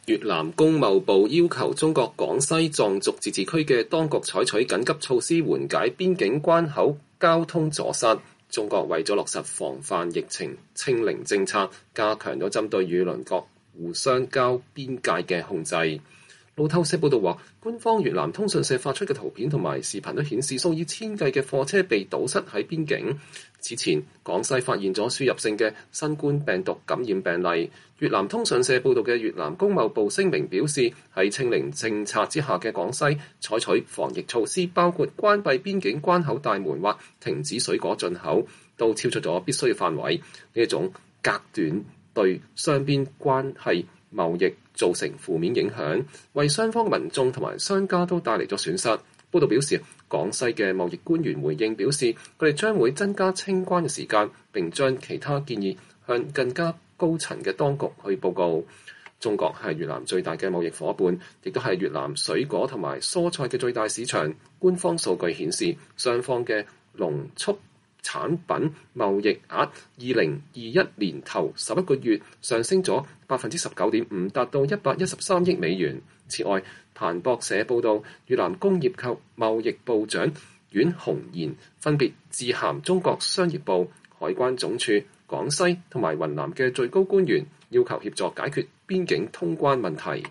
越南工貿部要求中國廣西壯族自治區嘅當局採取緊急措施緩解邊境關口交通阻塞。中國為咗落實防範疫情清零政策，加強咗針對與鄰國互相交邊界嘅控制。路透社報道話，官方越南通訊社發出嘅圖片同埋視頻都顯示數以千計嘅貨車被堵塞喺邊境。此前，廣西發現咗輸入性嘅新冠病毒感染病例。越南通訊社報道嘅越南工貿部聲明表示，喺清零政策之下嘅廣西採取防疫措施，包括關閉邊境關口大門或停止水果進口，都超出咗必須嘅範圍。呢一種隔斷對雙邊關係貿易造成負面影響，為雙方民眾同埋商家都帶嚟咗損失。報道表示，廣西嘅貿易官員回應表示，佢哋將會增加清關嘅時間，並將其他建議向更加高層嘅當局去報告。中國係越南最大嘅貿易夥伴，亦都係越南水果同埋蔬菜嘅最大市場。官方數據顯示，雙方嘅農畜產品貿易額2021年頭11個月上升咗19.5%，達到113億美元。此外，彭博社報道，越南工業及貿易部長阮洪賢分別致函中國商業部、海關總署、廣西同埋雲南嘅最高官員，要求協助解決邊境通關問題。